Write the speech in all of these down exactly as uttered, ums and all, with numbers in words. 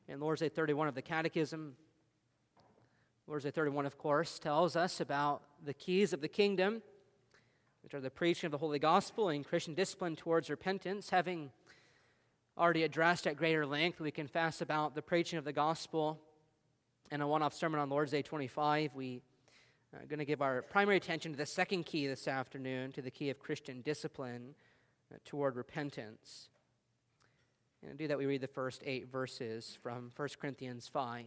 In Lord's Day thirty-one of the Catechism, Lord's Day thirty-one, of course, tells us about the keys of the kingdom, which are the preaching of the Holy Gospel and Christian discipline towards repentance. Having already addressed at greater length, we confess about the preaching of the Gospel in a one-off sermon on Lord's Day twenty-five. We are going to give our primary attention to the second key this afternoon, to the key of Christian discipline uh, toward repentance. And to do that, we read the first eight verses from First Corinthians five.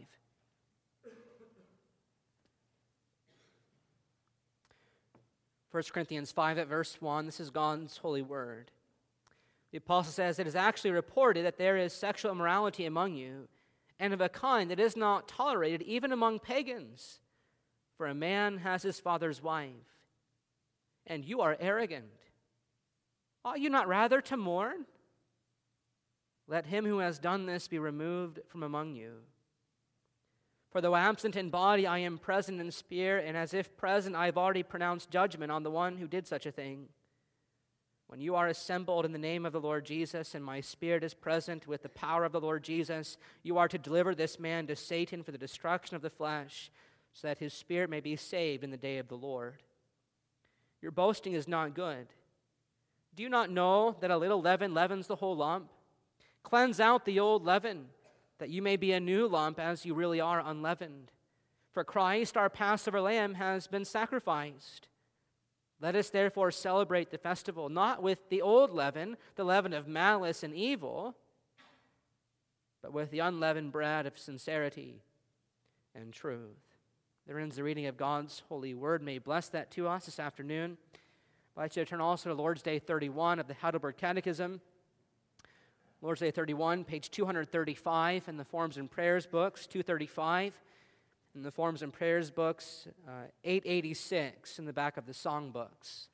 First Corinthians five at verse one, this is God's holy word. The apostle says, "It is actually reported that there is sexual immorality among you, and of a kind that is not tolerated even among pagans. For a man has his father's wife, and you are arrogant. Ought you not rather to mourn? Let him who has done this be removed from among you. For though absent in body, I am present in spirit, and as if present, I have already pronounced judgment on the one who did such a thing. When you are assembled in the name of the Lord Jesus, and my spirit is present with the power of the Lord Jesus, you are to deliver this man to Satan for the destruction of the flesh, so that his spirit may be saved in the day of the Lord. Your boasting is not good. Do you not know that a little leaven leavens the whole lump? Cleanse out the old leaven, that you may be a new lump as you really are unleavened. For Christ, our Passover lamb, has been sacrificed. Let us therefore celebrate the festival, not with the old leaven, the leaven of malice and evil, but with the unleavened bread of sincerity and truth." There ends the reading of God's holy word. May He bless that to us this afternoon. I'd like you to turn also to Lord's Day thirty-one of the Heidelberg Catechism. Lord's Day thirty-one, page two thirty-five in the Forms and Prayers books, two thirty-five. In the Forms and Prayers books, uh, eight eighty-six in the back of the song books.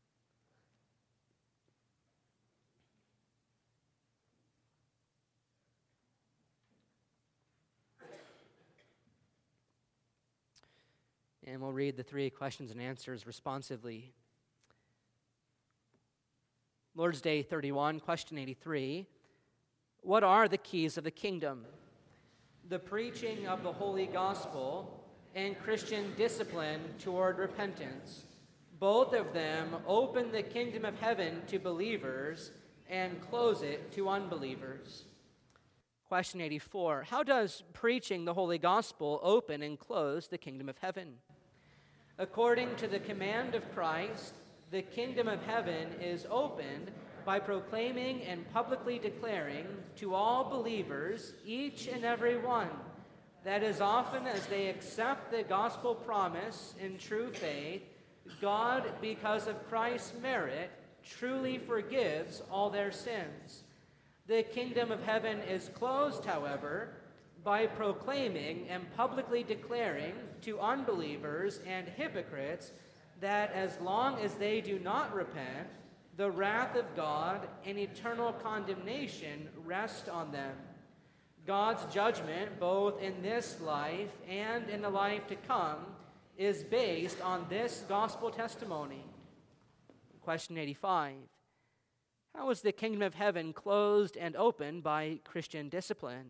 And we'll read the three questions and answers responsively. Lord's Day thirty-one, question eighty-three. What are the keys of the kingdom? The preaching of the Holy Gospel and Christian discipline toward repentance. Both of them open the kingdom of heaven to believers and close it to unbelievers. Question eighty-four. How does preaching the Holy Gospel open and close the kingdom of heaven? According to the command of Christ, the kingdom of heaven is opened by proclaiming and publicly declaring to all believers, each and every one, that as often as they accept the gospel promise in true faith, God, because of Christ's merit, truly forgives all their sins. The kingdom of heaven is closed, however, by proclaiming and publicly declaring to unbelievers and hypocrites that as long as they do not repent, the wrath of God and eternal condemnation rest on them. God's judgment, both in this life and in the life to come, is based on this gospel testimony. Question eighty-five. How is the kingdom of heaven closed and opened by Christian discipline?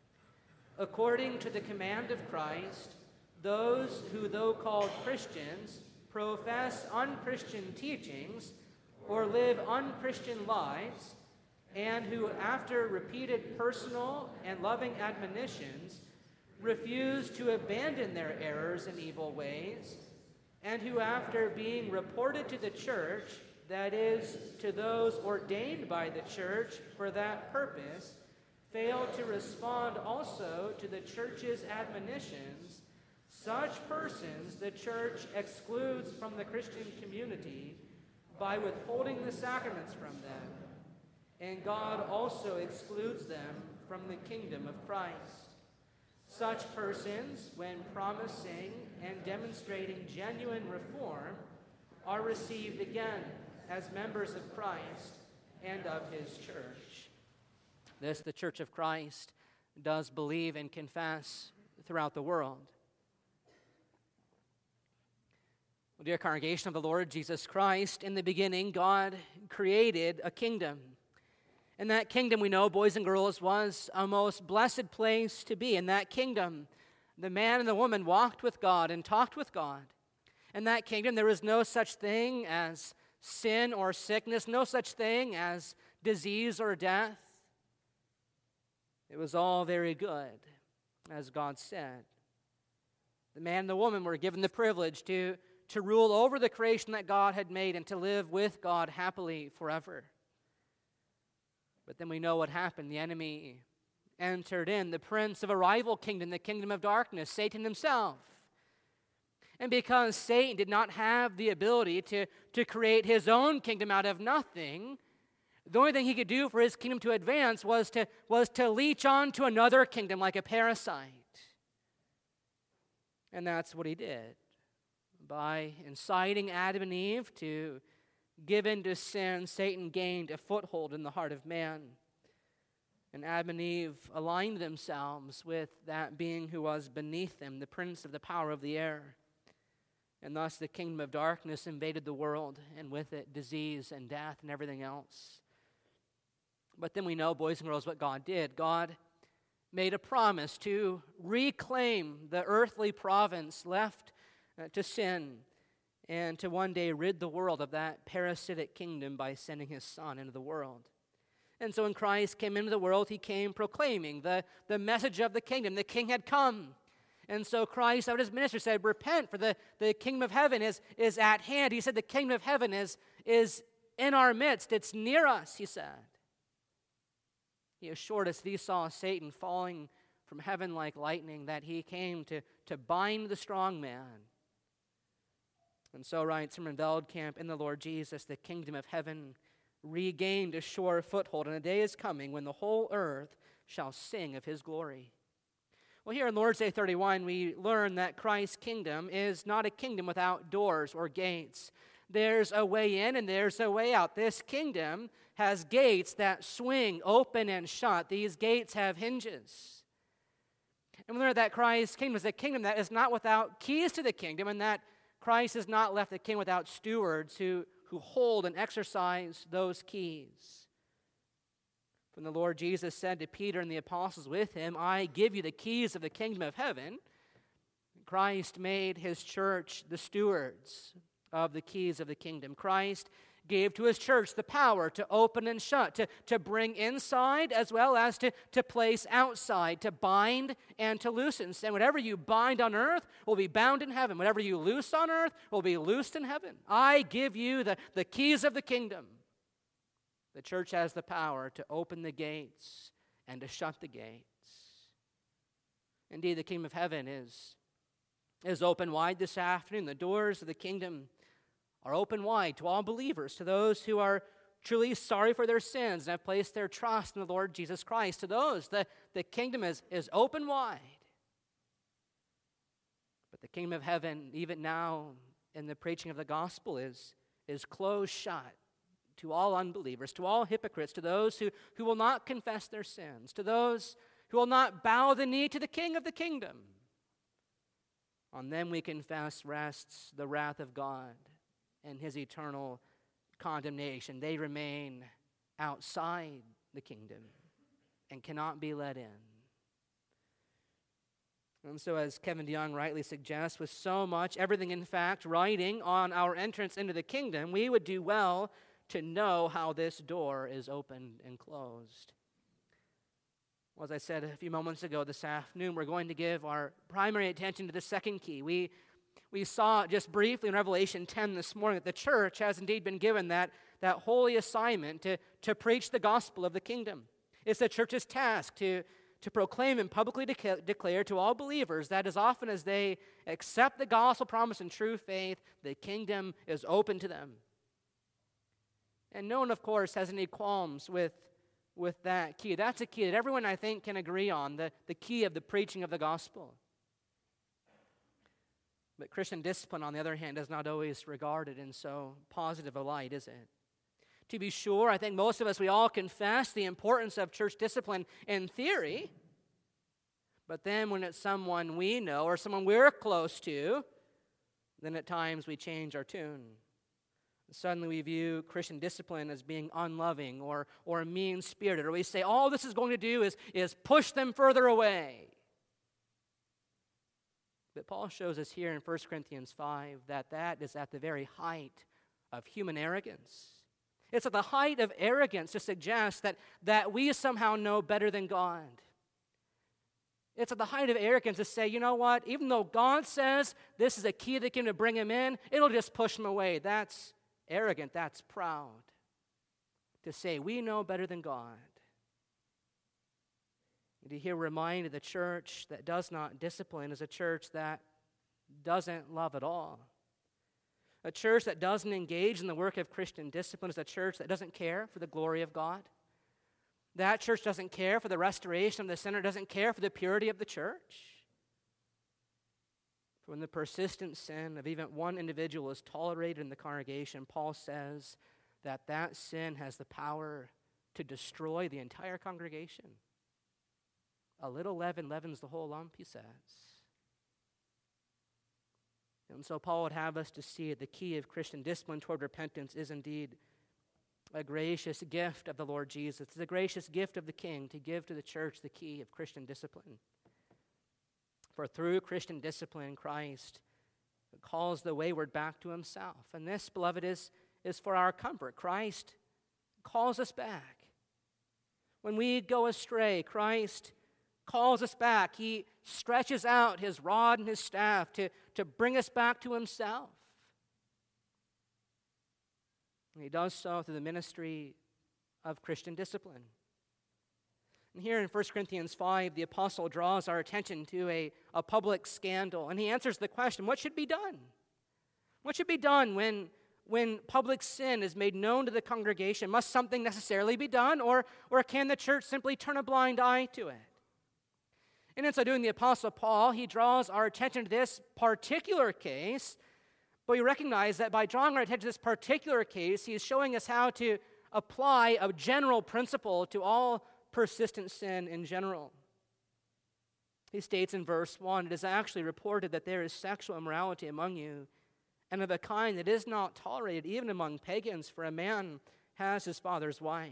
According to the command of Christ, those who, though called Christians, profess unchristian teachings or live unchristian lives, and who, after repeated personal and loving admonitions, refuse to abandon their errors and evil ways, and who, after being reported to the church, that is, to those ordained by the church for that purpose, fail to respond also to the church's admonitions, such persons the church excludes from the Christian community by withholding the sacraments from them, and God also excludes them from the kingdom of Christ. Such persons, when promising and demonstrating genuine reform, are received again as members of Christ and of His church. This the Church of Christ does believe and confess throughout the world. Well, dear congregation of the Lord Jesus Christ, in the beginning God created a kingdom. In that kingdom, we know, boys and girls, was a most blessed place to be. In that kingdom, the man and the woman walked with God and talked with God. In that kingdom, there was no such thing as sin or sickness, no such thing as disease or death. It was all very good, as God said. The man and the woman were given the privilege to, to rule over the creation that God had made and to live with God happily forever. But then we know what happened. The enemy entered in, the prince of a rival kingdom, the kingdom of darkness, Satan himself. And because Satan did not have the ability to, to create his own kingdom out of nothing, the only thing he could do for his kingdom to advance was to, was to leech on to another kingdom like a parasite. And that's what he did. By inciting Adam and Eve to give in to sin, Satan gained a foothold in the heart of man. And Adam and Eve aligned themselves with that being who was beneath them, the prince of the power of the air. And thus the kingdom of darkness invaded the world, and with it disease and death and everything else. But then we know, boys and girls, what God did. God made a promise to reclaim the earthly province left uh, to sin, and to one day rid the world of that parasitic kingdom by sending his Son into the world. And so when Christ came into the world, he came proclaiming the, the message of the kingdom. The king had come. And so Christ, out of his ministry, said, repent, for the, the kingdom of heaven is, is at hand. He said the kingdom of heaven is, is in our midst. It's near us, he said. He assured us that he saw Satan falling from heaven like lightning, that he came to, to bind the strong man. And so writes Herman Veldkamp, in the Lord Jesus, the kingdom of heaven regained a sure foothold, and a day is coming when the whole earth shall sing of his glory. Well, here in Lord's Day thirty-one, we learn that Christ's kingdom is not a kingdom without doors or gates. There's a way in and there's a way out. This kingdom has gates that swing open and shut. These gates have hinges. And we learn that Christ's kingdom is a kingdom that is not without keys to the kingdom, and that Christ has not left the king without stewards who, who hold and exercise those keys. When the Lord Jesus said to Peter and the apostles with him, I give you the keys of the kingdom of heaven, Christ made his church the stewards of the keys of the kingdom. Christ gave to his church the power to open and shut, to, to bring inside as well as to, to place outside, to bind and to loosen. And whatever you bind on earth will be bound in heaven. Whatever you loose on earth will be loosed in heaven. I give you the, the keys of the kingdom. The church has the power to open the gates and to shut the gates. Indeed, the kingdom of heaven is, is open wide this afternoon. The doors of the kingdom are open wide to all believers, to those who are truly sorry for their sins and have placed their trust in the Lord Jesus Christ. To those, the, the kingdom is, is open wide. But the kingdom of heaven, even now in the preaching of the gospel, is, is closed shut to all unbelievers, to all hypocrites, to those who, who will not confess their sins, to those who will not bow the knee to the King of the kingdom. On them we confess rests the wrath of God and his eternal condemnation. They remain outside the kingdom and cannot be let in. And so, as Kevin DeYoung rightly suggests, with so much, everything in fact, writing on our entrance into the kingdom, we would do well to know how this door is opened and closed. Well, as I said a few moments ago this afternoon, we're going to give our primary attention to the second key. We We saw just briefly in Revelation ten this morning that the church has indeed been given that, that holy assignment to, to preach the gospel of the kingdom. It's the church's task to, to proclaim and publicly deca- declare to all believers that as often as they accept the gospel promise in true faith, the kingdom is open to them. And no one, of course, has any qualms with, with that key. That's a key that everyone, I think, can agree on, the, the key of the preaching of the gospel. But Christian discipline, on the other hand, is not always regarded in so positive a light, is it? To be sure, I think most of us, we all confess the importance of church discipline in theory. But then when it's someone we know or someone we're close to, then at times we change our tune. Suddenly we view Christian discipline as being unloving or, or mean-spirited, or we say all this is going to do is, is push them further away. But Paul shows us here in First Corinthians five that that is at the very height of human arrogance. It's at the height of arrogance to suggest that, that we somehow know better than God. It's at the height of arrogance to say, you know what, even though God says this is a key that can bring him in, it'll just push him away. That's arrogant, that's proud. To say we know better than God. And to hear reminded the church that does not discipline is a church that doesn't love at all. A church that doesn't engage in the work of Christian discipline is a church that doesn't care for the glory of God. That church doesn't care for the restoration of the sinner, doesn't care for the purity of the church. When the persistent sin of even one individual is tolerated in the congregation, Paul says that that sin has the power to destroy the entire congregation. A little leaven leavens the whole lump, he says. And so Paul would have us to see the key of Christian discipline toward repentance is indeed a gracious gift of the Lord Jesus. It's a gracious gift of the King to give to the church the key of Christian discipline. For through Christian discipline, Christ calls the wayward back to himself. And this, beloved, is, is for our comfort. Christ calls us back. When we go astray, Christ calls us back. He stretches out his rod and his staff to, to bring us back to himself. And he does so through the ministry of Christian discipline. And here in First Corinthians five, the apostle draws our attention to a, a public scandal, and he answers the question, what should be done? What should be done when, when public sin is made known to the congregation? Must something necessarily be done, or, or can the church simply turn a blind eye to it? And in so doing, the apostle Paul, he draws our attention to this particular case, but we recognize that by drawing our attention to this particular case, he is showing us how to apply a general principle to all persistent sin in general. He states in verse one, it is actually reported that there is sexual immorality among you, and of a kind that is not tolerated even among pagans, for a man has his father's wife.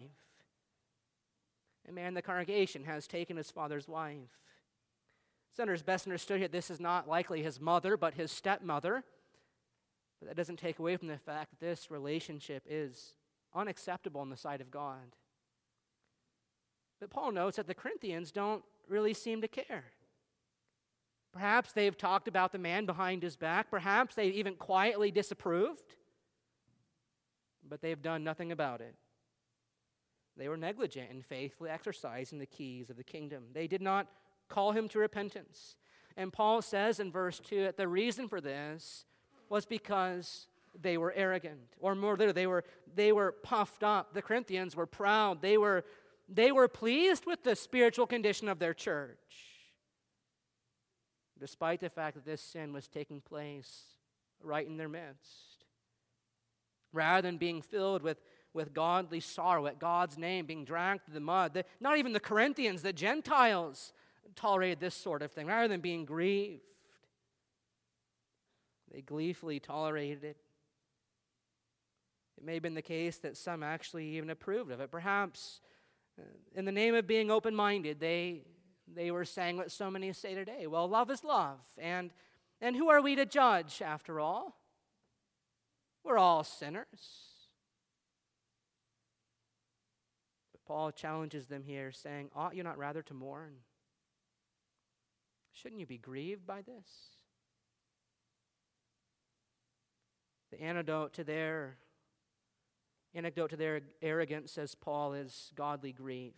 A man in the congregation has taken his father's wife. Senator is best understood here, this is not likely his mother, but his stepmother. But that doesn't take away from the fact that this relationship is unacceptable in the sight of God. But Paul notes that the Corinthians don't really seem to care. Perhaps they've talked about the man behind his back. Perhaps they've even quietly disapproved. But they've done nothing about it. They were negligent in faithfully exercising the keys of the kingdom. They did not call him to repentance. And Paul says in verse two that the reason for this was because they were arrogant. Or more literally, they were, they were puffed up. The Corinthians were proud. They were They were pleased with the spiritual condition of their church, despite the fact that this sin was taking place right in their midst. Rather than being filled with, with godly sorrow at God's name, being dragged through the mud, the, not even the Corinthians, the Gentiles, tolerated this sort of thing. Rather than being grieved, they gleefully tolerated it. It may have been the case that some actually even approved of it. Perhaps in the name of being open-minded, they they were saying what so many say today. Well, love is love. And, and who are we to judge, after all? We're all sinners. But Paul challenges them here, saying, ought you not rather to mourn? Shouldn't you be grieved by this? The antidote to their Anecdote to their arrogance, says Paul, is godly grief.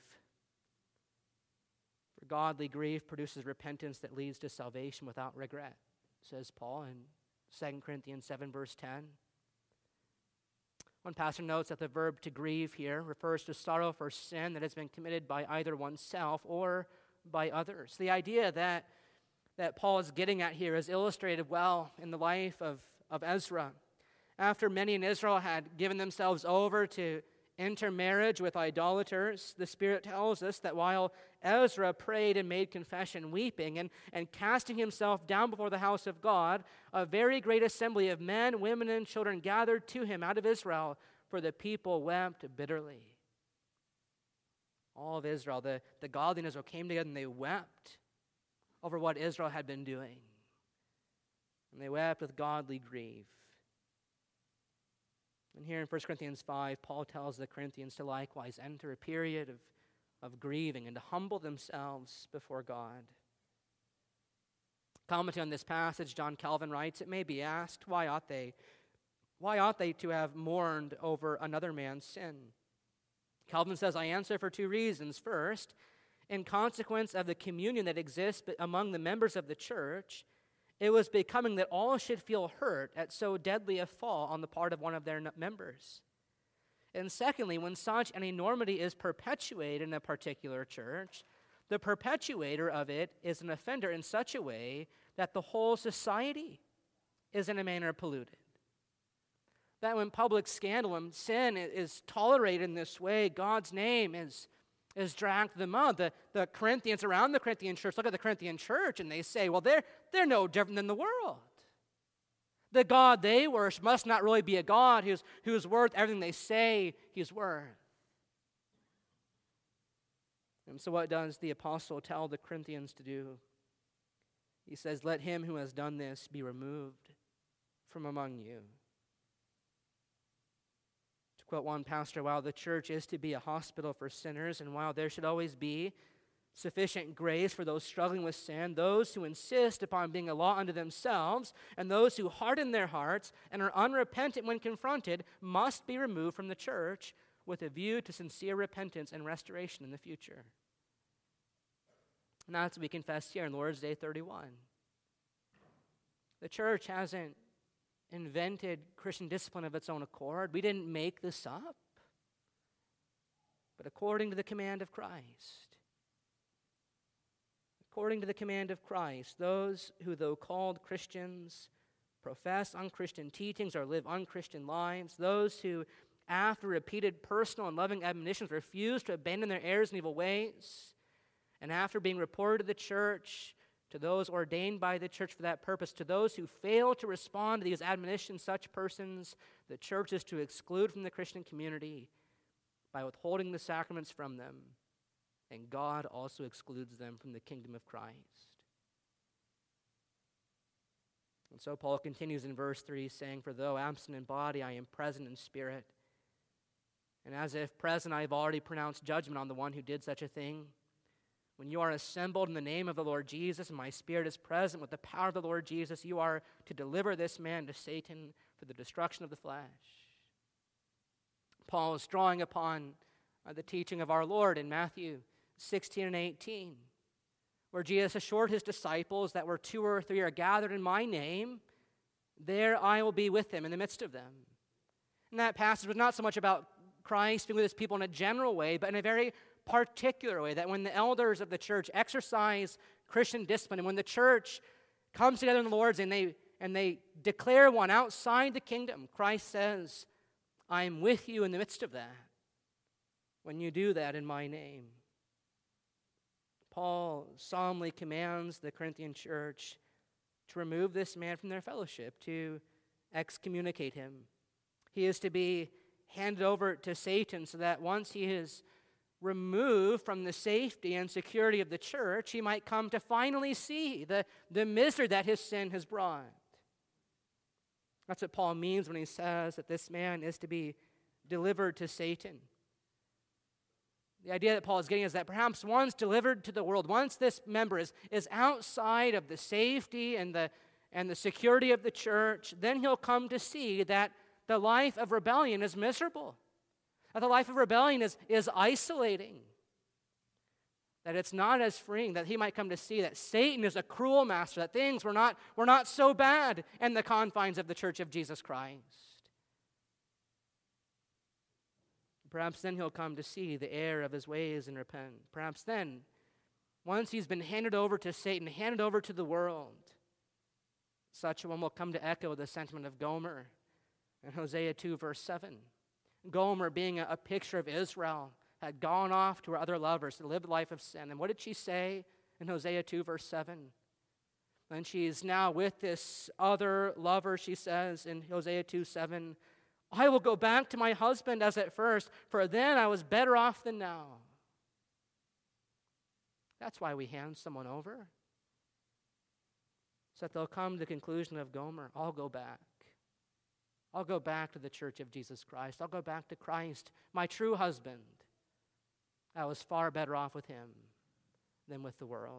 For godly grief produces repentance that leads to salvation without regret, says Paul in Second Corinthians seven, verse ten. One pastor notes that the verb to grieve here refers to sorrow for sin that has been committed by either oneself or by others. The idea that, that Paul is getting at here is illustrated well in the life of, of Ezra. After many in Israel had given themselves over to intermarriage with idolaters. The Spirit tells us that while Ezra prayed and made confession, weeping and, and casting himself down before the house of God, a very great assembly of men, women, and children gathered to him out of Israel, for the people wept bitterly. All of Israel, the, the godly in Israel came together and they wept over what Israel had been doing. And they wept with godly grief. And here in First Corinthians five, Paul tells the Corinthians to likewise enter a period of, of grieving and to humble themselves before God. Commenting on this passage, John Calvin writes, "It may be asked, why ought they? Why ought they to have mourned over another man's sin?" Calvin says, "I answer for two reasons. First, in consequence of the communion that exists among the members of the church, it was becoming that all should feel hurt at so deadly a fall on the part of one of their members. And secondly, when such an enormity is perpetuated in a particular church, the perpetuator of it is an offender in such a way that the whole society is in a manner polluted. That when public scandal and sin is tolerated in this way, God's name is, is dragged to the mud. The, the Corinthians around the Corinthian church look at the Corinthian church and they say, well, they're, they're no different than the world. The God they worship must not really be a God who's, who's worth everything they say he's worth. And so what does the apostle tell the Corinthians to do? He says, "Let him who has done this be removed from among you." To quote one pastor, while the church is to be a hospital for sinners, and while there should always be sufficient grace for those struggling with sin, those who insist upon being a law unto themselves, and those who harden their hearts and are unrepentant when confronted, must be removed from the church with a view to sincere repentance and restoration in the future. And that's what we confess here in Lord's Day thirty-one. The church hasn't invented Christian discipline of its own accord. We didn't make this up. But according to the command of Christ, according to the command of Christ, those who, though called Christians, profess unchristian teachings or live unchristian lives, those who, after repeated personal and loving admonitions, refuse to abandon their errors and evil ways, and after being reported to the church, to those ordained by the church for that purpose, to those who fail to respond to these admonitions, such persons, the church is to exclude from the Christian community by withholding the sacraments from them, and God also excludes them from the kingdom of Christ. And so Paul continues in verse three, saying, "For though absent in body, I am present in spirit. And as if present, I have already pronounced judgment on the one who did such a thing. When you are assembled in the name of the Lord Jesus, and my spirit is present with the power of the Lord Jesus, you are to deliver this man to Satan for the destruction of the flesh." Paul is drawing upon uh, the teaching of our Lord in Matthew sixteen and eighteen, where Jesus assured his disciples that where two or three are gathered in my name, there I will be with them in the midst of them. And that passage was not so much about Christ being with his people in a general way, but in a very particular way, that when the elders of the church exercise Christian discipline, and when the church comes together in the Lord's and they and they declare one outside the kingdom, Christ says, "I am with you in the midst of that when you do that in my name." Paul solemnly commands the Corinthian church to remove this man from their fellowship, to excommunicate him. He is to be handed over to Satan so that once he is removed from the safety and security of the church, he might come to finally see the, the misery that his sin has brought. That's what Paul means when he says that this man is to be delivered to Satan. The idea that Paul is getting is that perhaps once delivered to the world, once this member is, is outside of the safety and the, and the security of the church, then he'll come to see that the life of rebellion is miserable. That the life of rebellion is, is isolating. That it's not as freeing, that he might come to see that Satan is a cruel master, that things were not, were not so bad in the confines of the church of Jesus Christ. Perhaps then he'll come to see the error of his ways and repent. Perhaps then, once he's been handed over to Satan, handed over to the world, such a one will come to echo the sentiment of Gomer in Hosea two, verse seven. Gomer, being a, a picture of Israel, had gone off to her other lovers to live a life of sin. And what did she say in Hosea two, verse seven? And she's now with this other lover, she says in Hosea two, seven, I will go back to my husband as at first, for then I was better off than now. That's why we hand someone over, so that they'll come to the conclusion of Gomer, I'll go back. I'll go back to the church of Jesus Christ. I'll go back to Christ, my true husband. I was far better off with him than with the world.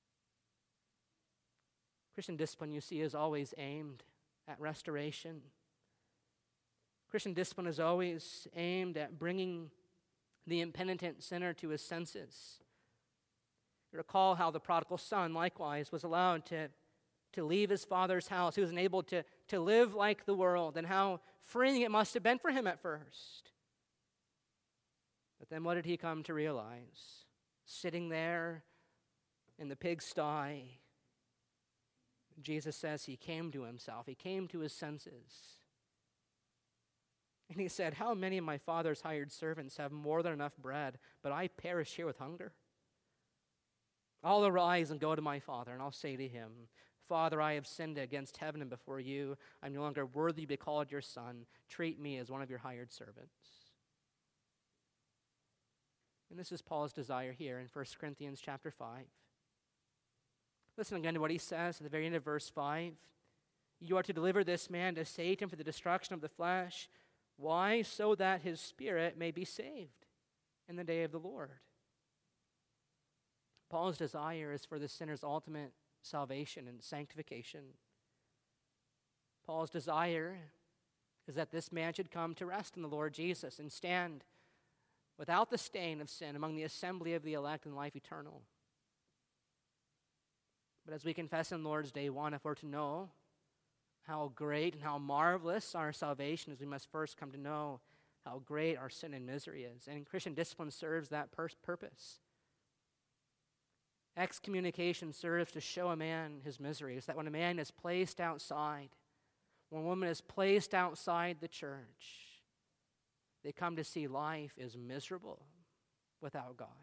Christian discipline, you see, is always aimed at restoration. Christian discipline is always aimed at bringing the impenitent sinner to his senses. You recall how the prodigal son, likewise, was allowed to, to leave his father's house. He was enabled to, to live like the world, and how freeing it must have been for him at first. But then what did he come to realize? Sitting there in the pigsty, Jesus says he came to himself. He came to his senses. And he said, how many of my father's hired servants have more than enough bread, but I perish here with hunger? I'll arise and go to my father, and I'll say to him, Father, I have sinned against heaven and before you. I'm no longer worthy to be called your son. Treat me as one of your hired servants. And this is Paul's desire here in First Corinthians chapter five. Listen again to what he says at the very end of verse five. You are to deliver this man to Satan for the destruction of the flesh. Why? So that his spirit may be saved in the day of the Lord. Paul's desire is for the sinner's ultimate salvation and sanctification. Paul's desire is that this man should come to rest in the Lord Jesus and stand without the stain of sin among the assembly of the elect in life eternal. But as we confess in Lord's Day one, if we're to know how great and how marvelous our salvation is, we must first come to know how great our sin and misery is. And Christian discipline serves that pur- purpose. Excommunication serves to show a man his misery. It's that when a man is placed outside, when a woman is placed outside the church, they come to see life is miserable without God.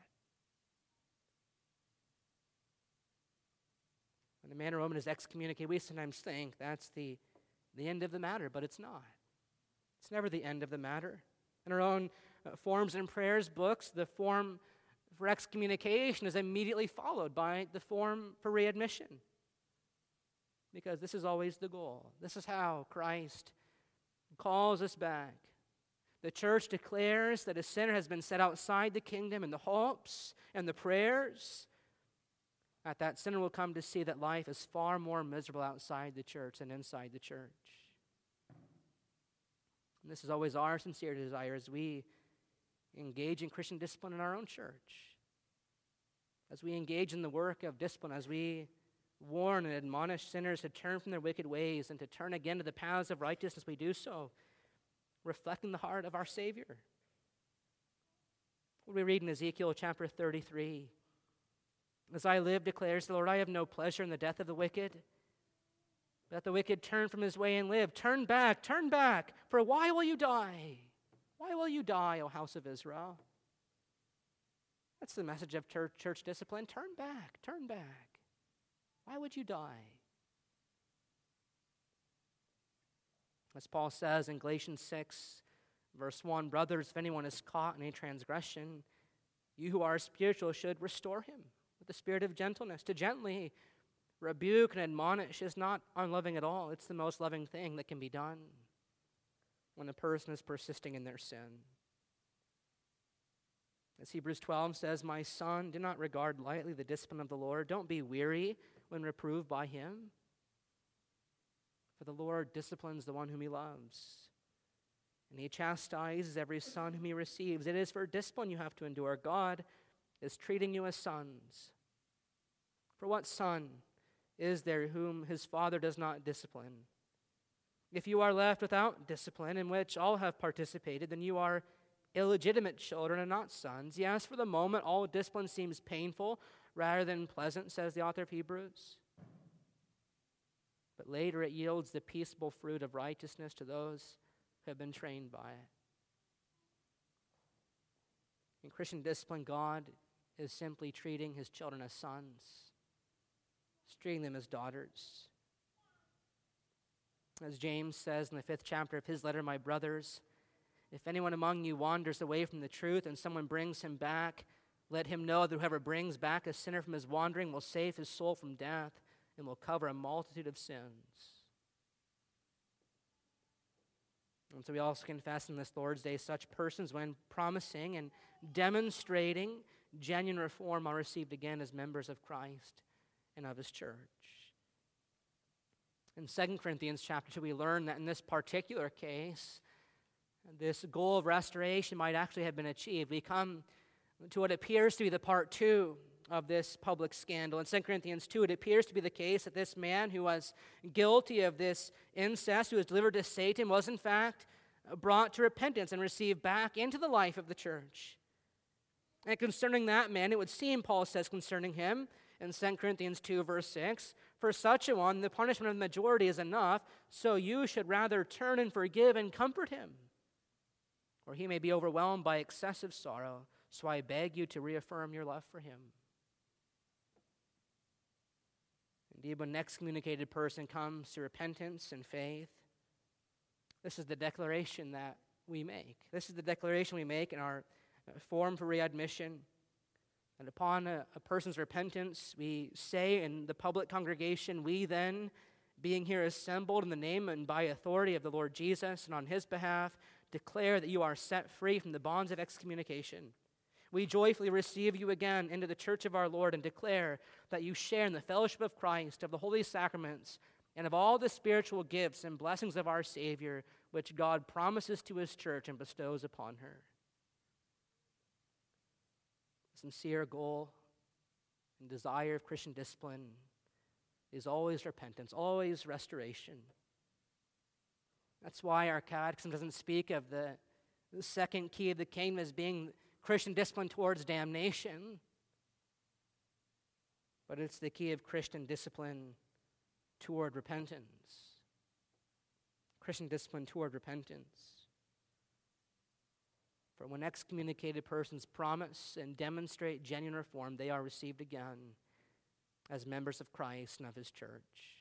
When a man or woman is excommunicated, we sometimes think that's the, the end of the matter, but it's not. It's never the end of the matter. In our own uh, forms and prayers books, the form for excommunication is immediately followed by the form for readmission. Because this is always the goal. This is how Christ calls us back. The church declares that a sinner has been set outside the kingdom in the hopes and the prayers that that sinner will come to see that life is far more miserable outside the church than inside the church. And this is always our sincere desire as we engage in Christian discipline in our own church, as we engage in the work of discipline, as we warn and admonish sinners to turn from their wicked ways and to turn again to the paths of righteousness. We do so reflecting the heart of our Savior. What we read in Ezekiel chapter thirty-three, as I live, declares the Lord, I have no pleasure in the death of the wicked, but that the wicked turn from his way and live. Turn back, turn back, for why will you die? Why will you die, O house of Israel? That's the message of church, church discipline. Turn back, turn back. Why would you die? As Paul says in Galatians six, verse one, brothers, if anyone is caught in a transgression, you who are spiritual should restore him with the spirit of gentleness. To gently rebuke and admonish is not unloving at all. It's the most loving thing that can be done when a person is persisting in their sin. As Hebrews twelve says, my son, do not regard lightly the discipline of the Lord. Don't be weary when reproved by him. For the Lord disciplines the one whom he loves, and he chastises every son whom he receives. It is for discipline you have to endure. God is treating you as sons. For what son is there whom his father does not discipline? If you are left without discipline, in which all have participated, then you are illegitimate children and not sons. Yes, for the moment, all discipline seems painful rather than pleasant, says the author of Hebrews. But later it yields the peaceable fruit of righteousness to those who have been trained by it. In Christian discipline, God is simply treating his children as sons. He's treating them as daughters. As James says in the fifth chapter of his letter, my brothers, if anyone among you wanders away from the truth and someone brings him back, let him know that whoever brings back a sinner from his wandering will save his soul from death and will cover a multitude of sins. And so we also confess in this Lord's Day such persons, when promising and demonstrating genuine reform, are received again as members of Christ and of his church. In Second Corinthians chapter two, we learn that in this particular case, this goal of restoration might actually have been achieved. We come to what appears to be the part two of this public scandal. In Second Corinthians two, it appears to be the case that this man who was guilty of this incest, who was delivered to Satan, was in fact brought to repentance and received back into the life of the church. And concerning that man, it would seem, Paul says concerning him in Second Corinthians two, verse six, for such a one, the punishment of the majority is enough, so you should rather turn and forgive and comfort him, or he may be overwhelmed by excessive sorrow. So I beg you to reaffirm your love for him. Indeed, when an excommunicated person comes to repentance and faith, this is the declaration that we make. This is the declaration we make in our form for readmission. And upon a, a person's repentance, we say in the public congregation, we then, being here assembled in the name and by authority of the Lord Jesus and on his behalf, declare that you are set free from the bonds of excommunication. We joyfully receive you again into the church of our Lord and declare that you share in the fellowship of Christ, of the holy sacraments, and of all the spiritual gifts and blessings of our Savior, which God promises to his church and bestows upon her. The sincere goal and desire of Christian discipline is always repentance, always restoration. That's why our catechism doesn't speak of the, the second key of the kingdom as being Christian discipline towards damnation, but it's the key of Christian discipline toward repentance. Christian discipline toward repentance. For when excommunicated persons promise and demonstrate genuine reform, they are received again as members of Christ and of his church.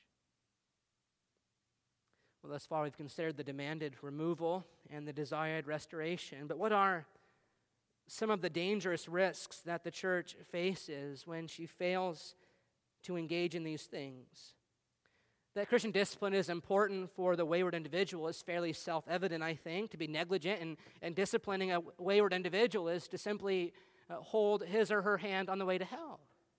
Well, thus far we've considered the demanded removal and the desired restoration, but what are some of the dangerous risks that the church faces when she fails to engage in these things? That Christian discipline is important for the wayward individual is fairly self-evident, I think. To be negligent in, in disciplining a wayward individual is to simply uh, hold his or her hand on the way to hell.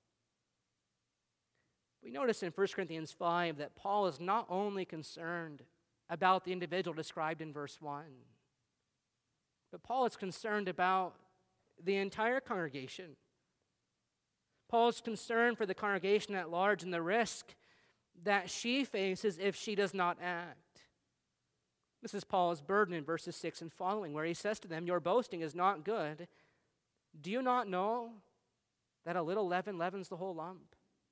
We notice in First Corinthians five that Paul is not only concerned about the individual described in verse one, but Paul is concerned about the entire congregation. Paul's concerned for the congregation at large and the risk that she faces if she does not act. This is Paul's burden in verses six and following, where he says to them, your boasting is not good. Do you not know that a little leaven leavens the whole lump?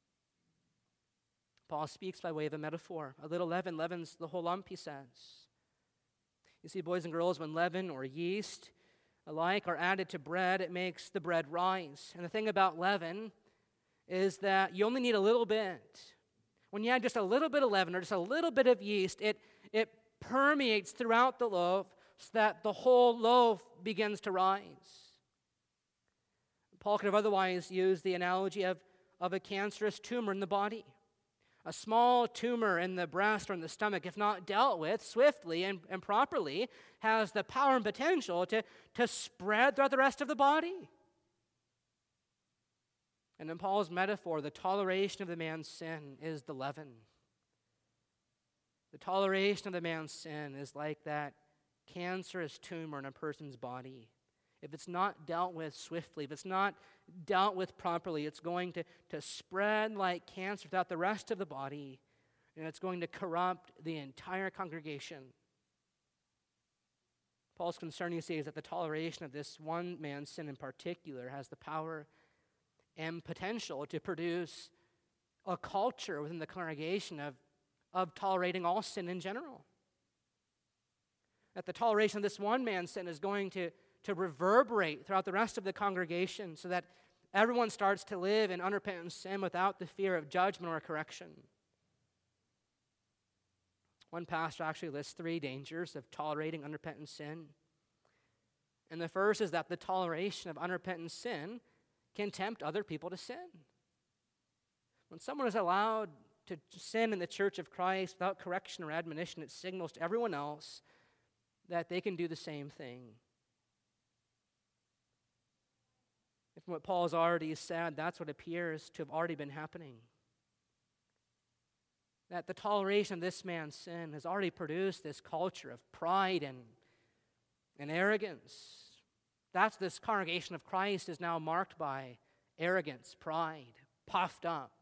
Paul speaks by way of a metaphor. A little leaven leavens the whole lump, he says. You see, boys and girls, when leaven or yeast alike are added to bread, it makes the bread rise. And the thing about leaven is that you only need a little bit. When you add just a little bit of leaven or just a little bit of yeast, it, it permeates throughout the loaf so that the whole loaf begins to rise. Paul could have otherwise used the analogy of, of a cancerous tumor in the body. A small tumor in the breast or in the stomach, if not dealt with swiftly and, and properly, has the power and potential to, to spread throughout the rest of the body. And in Paul's metaphor, the toleration of the man's sin is the leaven. The toleration of the man's sin is like that cancerous tumor in a person's body. If it's not dealt with swiftly, if it's not dealt with properly, it's going to, to spread like cancer throughout the rest of the body, and it's going to corrupt the entire congregation. Paul's concern, you see, is that the toleration of this one man's sin in particular has the power and potential to produce a culture within the congregation of, of tolerating all sin in general. That the toleration of this one man's sin is going to to reverberate throughout the rest of the congregation so that everyone starts to live in unrepentant sin without the fear of judgment or correction. One pastor actually lists three dangers of tolerating unrepentant sin. And the first is that the toleration of unrepentant sin can tempt other people to sin. When someone is allowed to sin in the church of Christ without correction or admonition, it signals to everyone else that they can do the same thing. And from what Paul has already said, that's what appears to have already been happening. That the toleration of this man's sin has already produced this culture of pride and, and arrogance. That's this congregation of Christ is now marked by arrogance, pride, puffed up.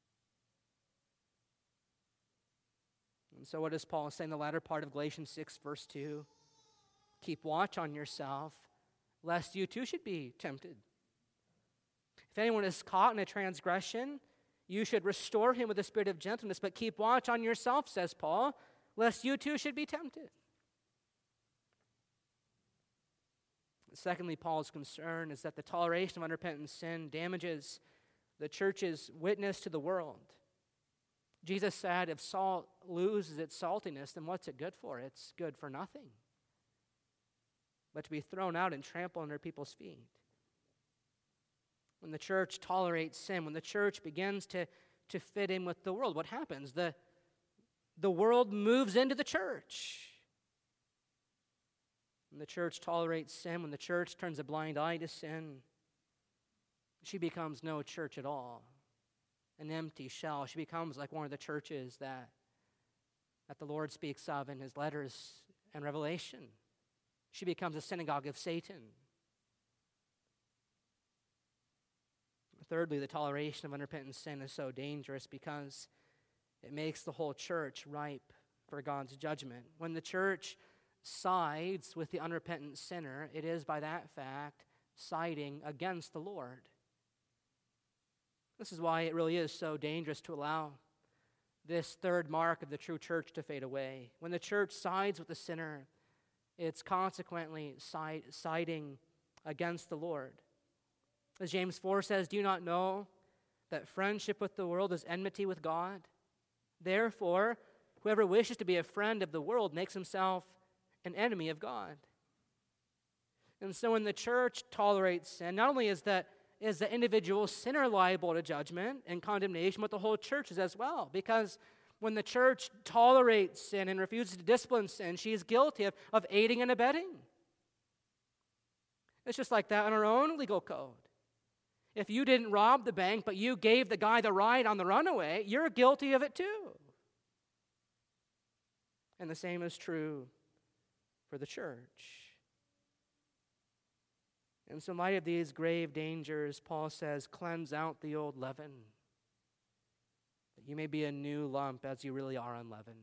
And so what does Paul say in the latter part of Galatians six, verse two? Keep watch on yourself, lest you too should be tempted. If anyone is caught in a transgression, you should restore him with a spirit of gentleness, but keep watch on yourself, says Paul, lest you too should be tempted. Secondly, Paul's concern is that the toleration of unrepentant sin damages the church's witness to the world. Jesus said, if salt loses its saltiness, then what's it good for? It's good for nothing, but to be thrown out and trampled under people's feet. When the church tolerates sin, when the church begins to, to fit in with the world, what happens? The, the world moves into the church. When the church tolerates sin, when the church turns a blind eye to sin, she becomes no church at all. An empty shell. She becomes like one of the churches that, that the Lord speaks of in his letters and Revelation. She becomes a synagogue of Satan. Thirdly, the toleration of unrepentant sin is so dangerous because it makes the whole church ripe for God's judgment. When the church sides with the unrepentant sinner, it is by that fact siding against the Lord. This is why it really is so dangerous to allow this third mark of the true church to fade away. When the church sides with the sinner, it's consequently side, siding against the Lord. As James four says, do you not know that friendship with the world is enmity with God? Therefore, whoever wishes to be a friend of the world makes himself an enemy of God. And so when the church tolerates sin, not only is that is the individual sinner liable to judgment and condemnation, but the whole church is as well. Because when the church tolerates sin and refuses to discipline sin, she is guilty of, of aiding and abetting. It's just like that in our own legal code. If you didn't rob the bank, but you gave the guy the ride on the runaway, you're guilty of it too. And the same is true for the church. And so in light of these grave dangers, Paul says, cleanse out the old leaven, that you may be a new lump as you really are unleavened.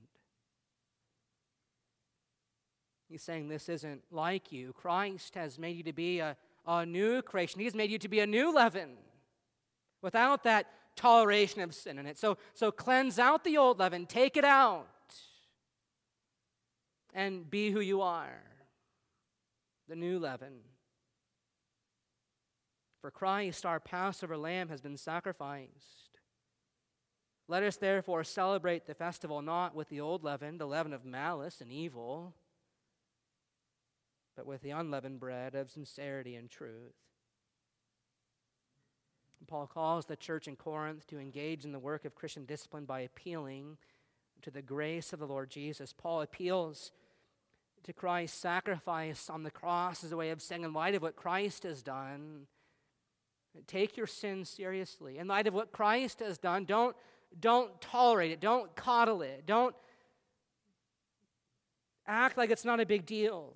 He's saying this isn't like you. Christ has made you to be a, a new creation. He's made you to be a new leaven without that toleration of sin in it. So, so cleanse out the old leaven, take it out, and be who you are, the new leaven. For Christ, our Passover lamb, has been sacrificed. Let us therefore celebrate the festival not with the old leaven, the leaven of malice and evil, but with the unleavened bread of sincerity and truth. And Paul calls the church in Corinth to engage in the work of Christian discipline by appealing to the grace of the Lord Jesus. Paul appeals to Christ's sacrifice on the cross as a way of saying, in light of what Christ has done, take your sin seriously. In light of what Christ has done, don't, don't tolerate it. Don't coddle it. Don't act like it's not a big deal.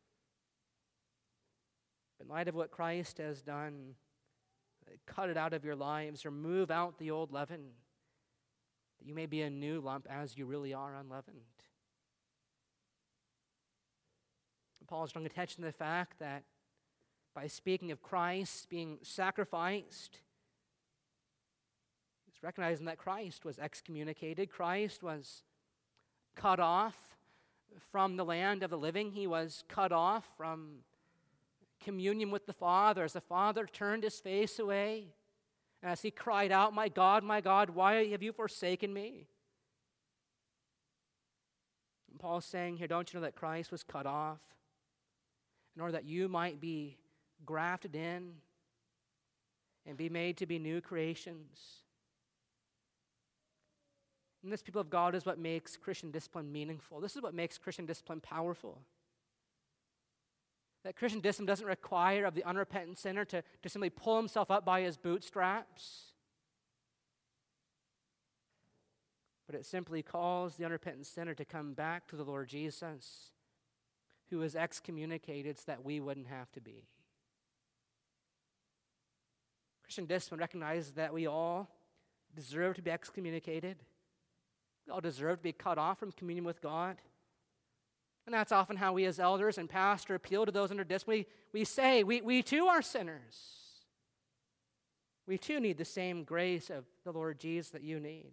In light of what Christ has done, cut it out of your lives, or move out the old leaven, that you may be a new lump as you really are unleavened. Paul is drawing attention to the fact that by speaking of Christ being sacrificed, he's recognizing that Christ was excommunicated. Christ was cut off from the land of the living. He was cut off from communion with the Father as the Father turned his face away and as he cried out, "My God, my God, why have you forsaken me?" And Paul's saying here, don't you know that Christ was cut off in order that you might be grafted in and be made to be new creations? And this, people of God, is what makes Christian discipline meaningful. This is what makes Christian discipline powerful. That Christian discipline doesn't require of the unrepentant sinner to, to simply pull himself up by his bootstraps, but it simply calls the unrepentant sinner to come back to the Lord Jesus, who was excommunicated so that we wouldn't have to be. Christian discipline recognizes that we all deserve to be excommunicated. We all deserve to be cut off from communion with God. And that's often how we as elders and pastor appeal to those under discipline. We, we say, we, we too are sinners. We too need the same grace of the Lord Jesus that you need.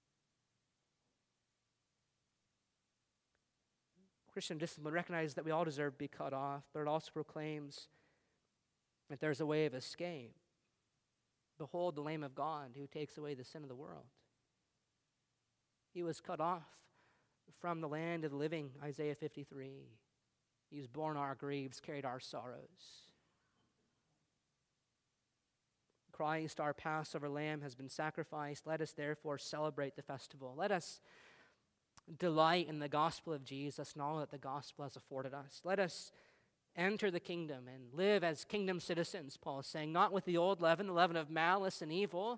Christian discipline recognizes that we all deserve to be cut off, but it also proclaims that there's a way of escape. Behold the Lamb of God who takes away the sin of the world. He was cut off from the land of the living, Isaiah fifty-three. He was borne our griefs, carried our sorrows. Christ, our Passover lamb, has been sacrificed. Let us therefore celebrate the festival. Let us delight in the gospel of Jesus and all that the gospel has afforded us. Let us enter the kingdom and live as kingdom citizens, Paul is saying, not with the old leaven, the leaven of malice and evil,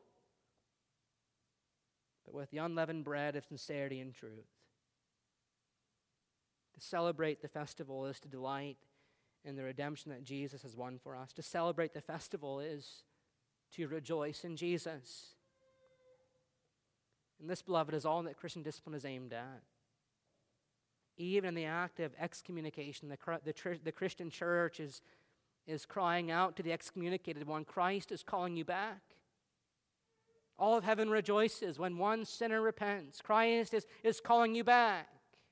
but with the unleavened bread of sincerity and truth. To celebrate the festival is to delight in the redemption that Jesus has won for us. To celebrate the festival is to rejoice in Jesus. And this, beloved, is all that Christian discipline is aimed at. Even in the act of excommunication, the, the, the Christian church is, is crying out to the excommunicated one, Christ is calling you back. All of heaven rejoices when one sinner repents. Christ is, is calling you back.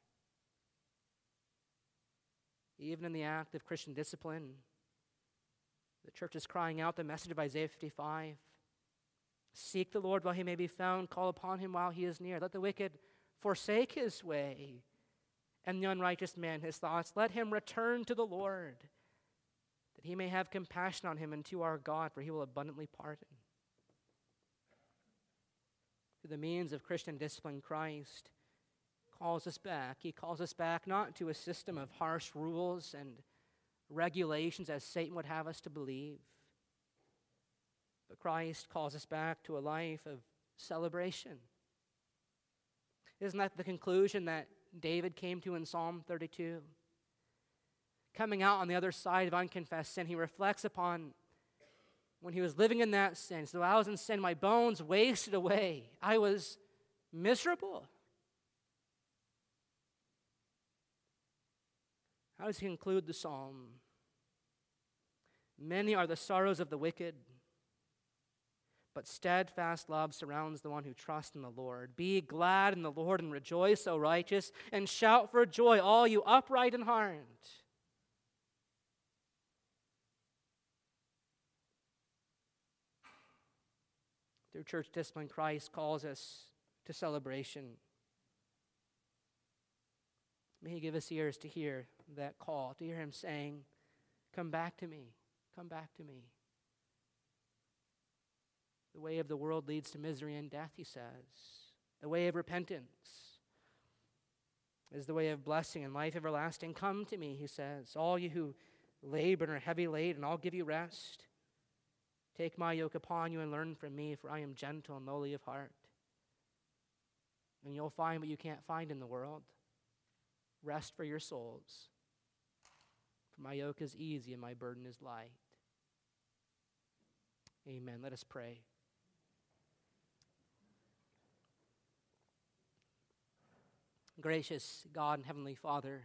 Even in the act of Christian discipline, the church is crying out the message of Isaiah fifty-five. Seek the Lord while he may be found. Call upon him while he is near. Let the wicked forsake his way, and the unrighteous man his thoughts. Let him return to the Lord, that he may have compassion on him, and to our God, for he will abundantly pardon. Through the means of Christian discipline, Christ calls us back. He calls us back not to a system of harsh rules and regulations as Satan would have us to believe, but Christ calls us back to a life of celebration. Isn't that the conclusion that David came to in Psalm thirty-two? Coming out on the other side of unconfessed sin, he reflects upon when he was living in that sin. So I was in sin, my bones wasted away. I was miserable. How does he conclude the psalm? Many are the sorrows of the wicked, but steadfast love surrounds the one who trusts in the Lord. Be glad in the Lord and rejoice, O righteous, and shout for joy, all you upright in heart. Through church discipline, Christ calls us to celebration. May he give us ears to hear that call, to hear him saying, come back to me, come back to me. The way of the world leads to misery and death, he says. The way of repentance is the way of blessing and life everlasting. Come to me, he says, all you who labor and are heavy laden, and I'll give you rest. Take my yoke upon you and learn from me, for I am gentle and lowly of heart. And you'll find what you can't find in the world. Rest for your souls. For my yoke is easy and my burden is light. Amen. Let us pray. Gracious God and Heavenly Father,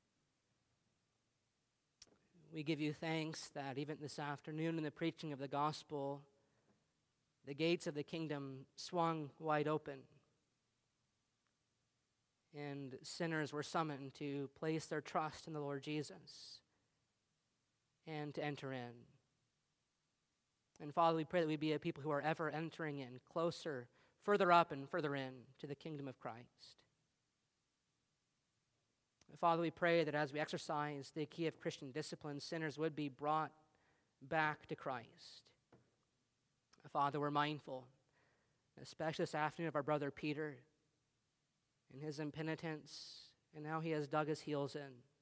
we give you thanks that even this afternoon in the preaching of the gospel, the gates of the kingdom swung wide open, and sinners were summoned to place their trust in the Lord Jesus. and to enter in. And Father, we pray that we be a people who are ever entering in, closer, further up and further in to the kingdom of Christ. Father, we pray that as we exercise the key of Christian discipline, sinners would be brought back to Christ. Father, we're mindful, especially this afternoon, of our brother Peter and his impenitence and how he has dug his heels in.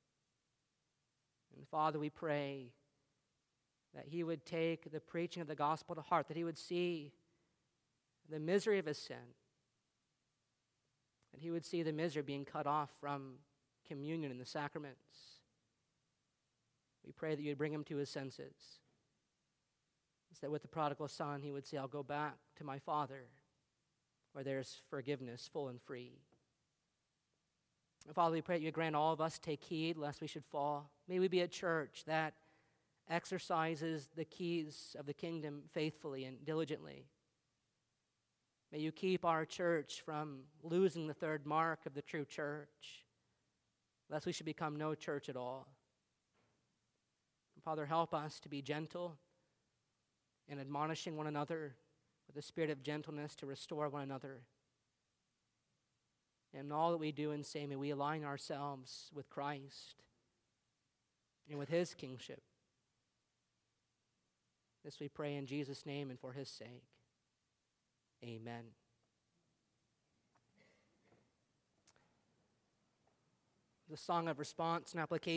And Father, we pray that he would take the preaching of the gospel to heart, that he would see the misery of his sin, that he would see the misery of being cut off from communion and the sacraments. We pray that you would bring him to his senses, so that with the prodigal son he would say, I'll go back to my father where there's forgiveness full and free. And Father, we pray that you grant all of us take heed lest we should fall. May we be a church that exercises the keys of the kingdom faithfully and diligently. May you keep our church from losing the third mark of the true church, lest we should become no church at all. And Father, help us to be gentle in admonishing one another with a spirit of gentleness to restore one another. And in all that we do and say, may we align ourselves with Christ and with his kingship. This we pray in Jesus' name and for his sake. Amen. The song of response and application.